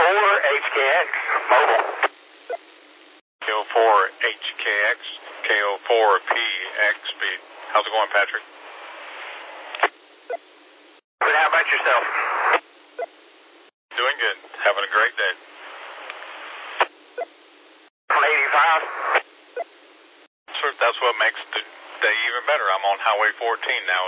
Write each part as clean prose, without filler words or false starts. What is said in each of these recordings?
KO4HKX, mobile. KO4HKX, KO4PXB. How's it going, Patrick? Good, how about yourself? Doing good. Having a great day. On 85? Sir, that's what makes the day even better. I'm on Highway 14 now.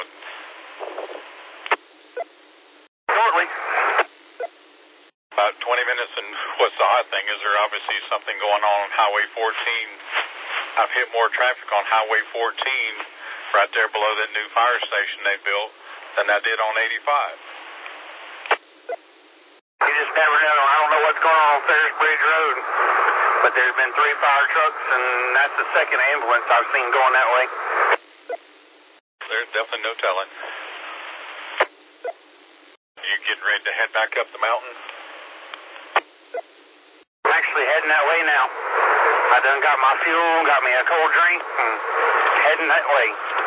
Shortly. About 20 minutes, and what's the odd thing is there obviously something going on Highway 14. I've hit more traffic on Highway 14 right there below that new fire station they built than I did on 85. You just never know. I don't know what's going on Ferris Bridge Road, but there's been 3 fire trucks, and that's the second ambulance I've seen going that way. There's definitely no telling. You getting ready to head back up the mountain? I'm actually heading that way now. I done got my fuel, got me a cold drink, and heading that way.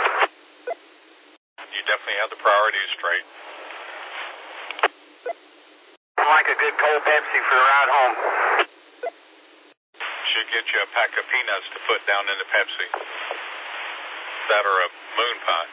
You definitely have the priorities straight. I like a good cold Pepsi for the ride home. Should get you a pack of peanuts to put down in the Pepsi. That or a moon pie.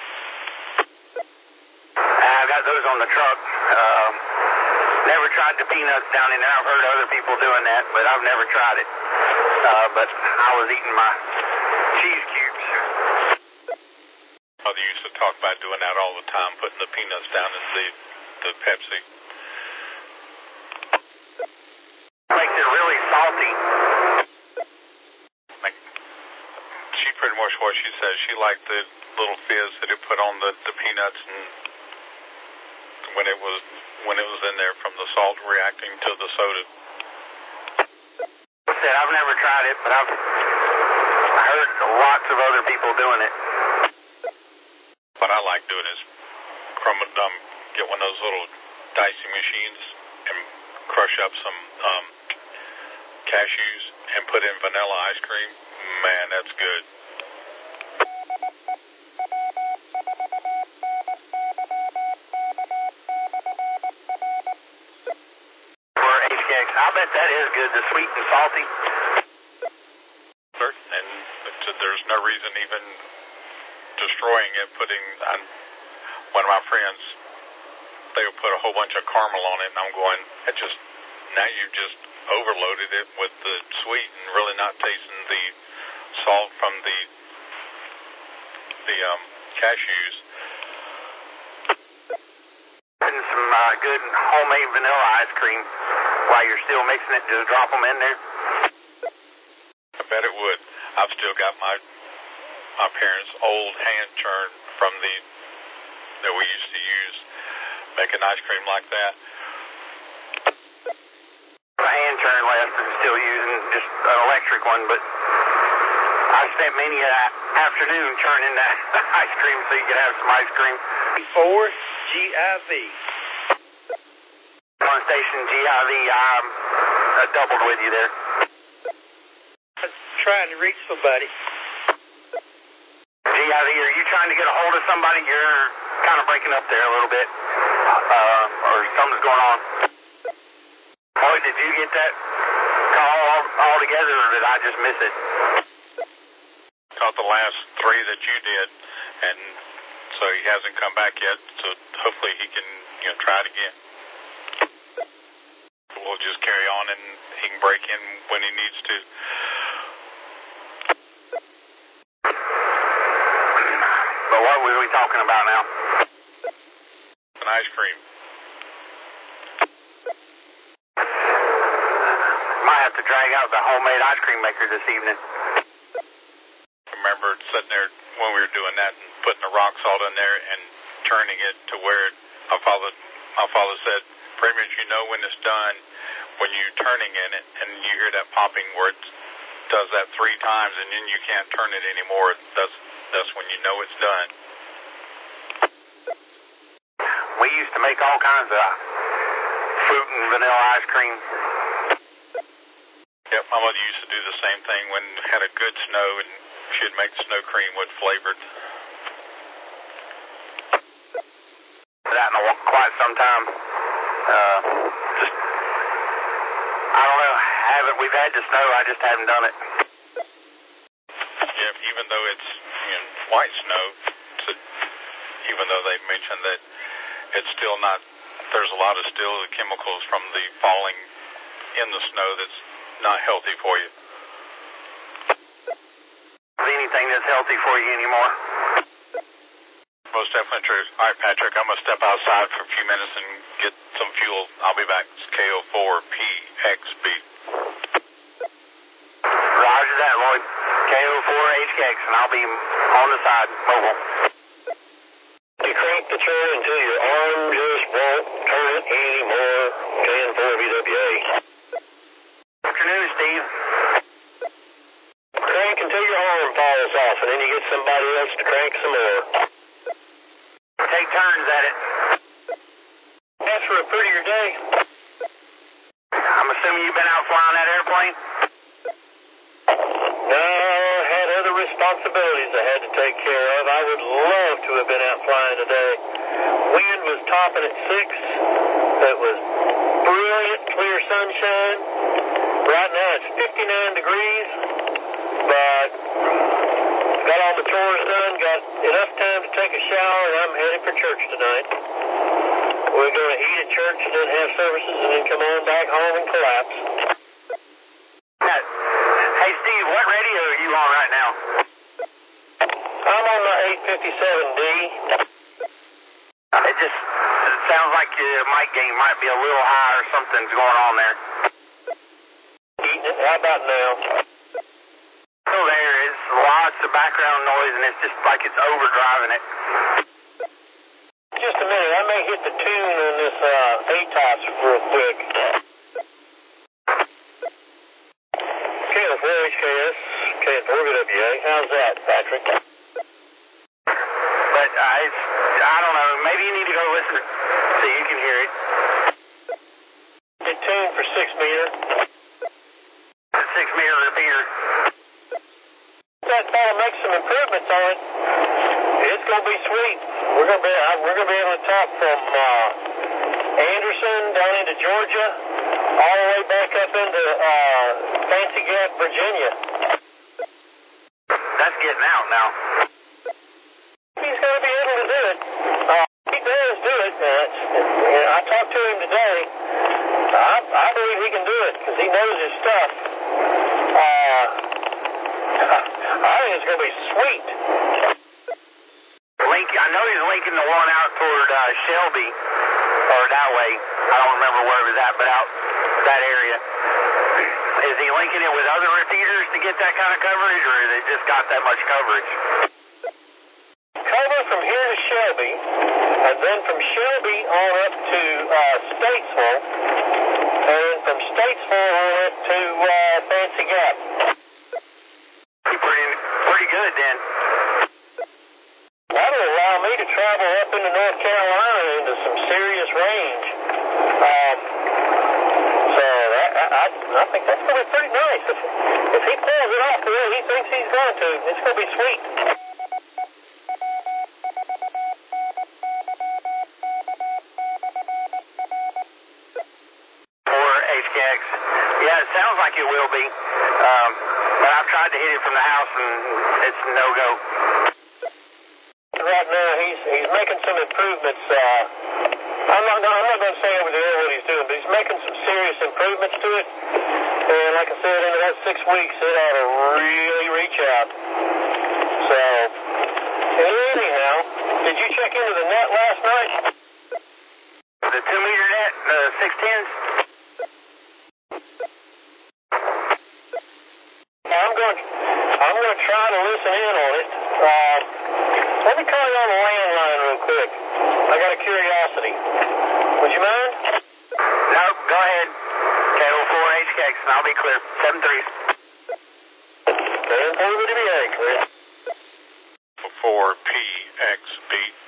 I've got those on the truck. Never tried the peanuts down in there. I've heard other people doing that, but I've never tried it. But I was eating my cheese cubes. Oh, they used to talk about doing that all the time, putting the peanuts down in the Pepsi. Makes it really salty. She pretty much what she says. She liked the little fizz that it put on the peanuts, and when it was in there from the salt reacting to the soda. I said I've never tried it, but I heard lots of other people doing it. What I like doing is get one of those little dicing machines and crush up some cashews and put in vanilla ice cream. Man, that's good. For HKX, I bet that is good, the sweet and salty. And there's no reason even destroying it, one of my friends, they would put a whole bunch of caramel on it, and I'm going, now you've just overloaded it with the sweet and really not tasting the salt from the cashews. Putting some good homemade vanilla ice cream while you're still mixing it, just drop them in there. I bet it would. I've still got my parents' old hand churn from that we used to use making ice cream like that. The hand churn left and still using just an electric one, but I spent many afternoon churning that ice cream so you could have some ice cream. 4 GIV. On station GIV, I doubled with you there. I'm trying to reach somebody. GIV, are you trying to get a hold of somebody? You're kind of breaking up there a little bit. Or something's going on. Boy, did you get that call all together, or did I just miss it? Caught the last 3 that you did, and so he hasn't come back yet, so hopefully he can try it again. We'll just carry on, and he can break in when he needs to. But what were we talking about now? An ice cream. Might have to drag out the homemade ice cream maker this evening. I remember sitting there when we were doing that and putting the rock salt in there and turning it to where my father said, pretty much you know when it's done when you're turning in it and you hear that popping where it does that 3 times and then you can't turn it anymore. That's when you know it's done. We used to make all kinds of fruit and vanilla ice cream. Yep, my mother used to do the same thing when we had a good snow, and she'd make snow cream with flavored. That in quite some time. Just haven't. We've had the snow. I just haven't done it. Yeah, even though it's white snow, even though they mentioned that it's still not, there's a lot of still chemicals from the falling in the snow that's not healthy for you. Anything that's healthy for you anymore. Most definitely true. All right, Patrick, I'm going to step outside for a few minutes and get some fuel. I'll be back. It's KO4PXB. Roger that, Lloyd. KO4HX, and I'll be on the side, mobile. You crank the chair until your arm just won't turn it anymore. KN4BWA. Afternoon, Steve. Crank until your arm falls off, and then you get somebody else to crank some more. Take turns at it. That's for a prettier day. I'm assuming you've been out flying that airplane? No, I had other responsibilities I had to take care of. I would love to have been out flying today. Wind was topping at 6. It was brilliant, clear sunshine. Right now it's 59 degrees, but got all the chores done, got enough time to take a shower, and I'm headed for church tonight. We're going to eat at church and then have services and then come on back home and collapse. Hey, Steve, what radio are you on right now? I'm on my 857D. It sounds like your mic gain might be a little high or something's going on there. Eating it. How about now? Still there is lots of background noise, and it's just like it's overdriving it. Just a minute. I may hit the tune on this ATOS real quick. KN4HKS, KN4BWA. How's that, Patrick? But I don't know. Maybe you need to go listen so you can hear it. Get tuned for 6 meter. 6 meter repeater. That fellow make some improvements on it. It's going to be sweet. We're going to be able to talk from Anderson down into Georgia, all the way back up into Fancy Gap, Virginia. That's getting out now. He's going to be able to do it. He does do it. I talked to him today. I believe he can do it because he knows his stuff. I think it's going to be sweet. I know he's linking the one out toward Shelby, or that way. I don't remember where it was at, but out that area. Is he linking it with other repeaters to get that kind of coverage, or has it just got that much coverage? Cover from here to Shelby, and then from Shelby on up to Statesville, and then from Statesville on up to Fancy Gap. Pretty good then. That'll allow me to travel up into North Carolina into some serious range. So I think that's going to be pretty nice. If he pulls it off the way he thinks he's going to, it's going to be sweet. HKX. Yeah, it sounds like it will be. But I've tried to hit it from the house, and it's no-go. Right now, he's making some improvements. I'm not going to say over the air what he's doing, but he's making some serious improvements to it. And like I said, in about 6 weeks, it ought to really reach out. So, anyhow, did you check into the net last night? The 2-meter net, 610s? I'm going to try to listen in on it. Let me call you on the landline real quick. I got a curiosity. Would you mind? No, go ahead. KO4HKX, and I'll be clear. 7-3. KO4BWA, clear. 4PXB.